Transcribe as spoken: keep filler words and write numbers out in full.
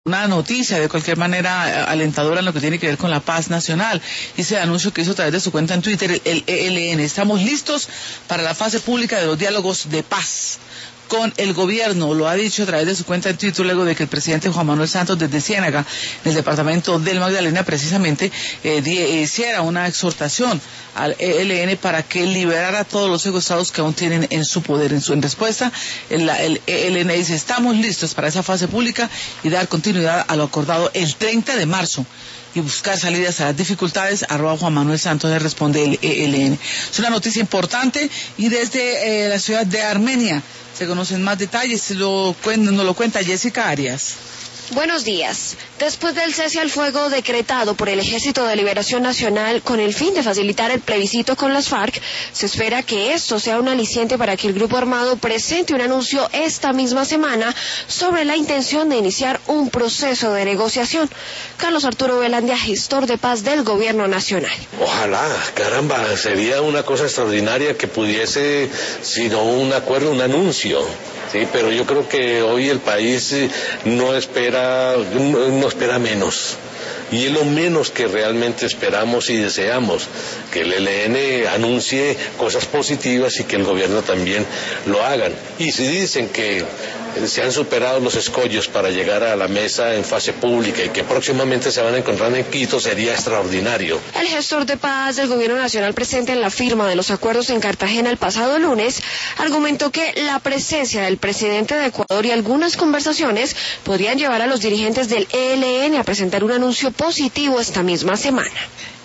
Una noticia de cualquier manera alentadora en lo que tiene que ver con la paz nacional. Ese anuncio que hizo a través de su cuenta en Twitter el E L N. Estamos listos para la fase pública de los diálogos de paz con el gobierno. Lo ha dicho a través de su cuenta en Twitter luego de que el presidente Juan Manuel Santos desde Ciénaga, en el departamento del Magdalena, precisamente eh, die, hiciera una exhortación al E L N para que liberara a todos los secuestrados que aún tienen en su poder. En su en respuesta, el, el E L N dice: estamos listos para esa fase pública y dar continuidad a lo acordado el treinta de marzo y buscar salidas a las dificultades. Arroba Juan Manuel Santos, le responde el E L N. Es una noticia importante y desde eh, la ciudad de Armenia se conocen más detalles. Lo, nos lo cuenta Jessica Arias. Buenos días. Después del cese al fuego decretado por el Ejército de Liberación Nacional con el fin de facilitar el plebiscito con las FARC, se espera que esto sea un aliciente para que el grupo armado presente un anuncio esta misma semana sobre la intención de iniciar un proceso de negociación. Carlos Arturo Velandia, gestor de paz del Gobierno Nacional. Ojalá, caramba, sería una cosa extraordinaria que pudiese, si no un acuerdo, un anuncio. Sí, pero yo creo que hoy el país no espera, no espera menos. Y es lo menos que realmente esperamos y deseamos, que el E L N anuncie cosas positivas y que el gobierno también lo hagan. Y si dicen que se han superado los escollos para llegar a la mesa en fase pública y que próximamente se van a encontrar en Quito, sería extraordinario. El gestor de paz del Gobierno Nacional presente en la firma de los acuerdos en Cartagena el pasado lunes argumentó que la presencia del presidente de Ecuador y algunas conversaciones podrían llevar a los dirigentes del E L N a presentar un anuncio positivo esta misma semana.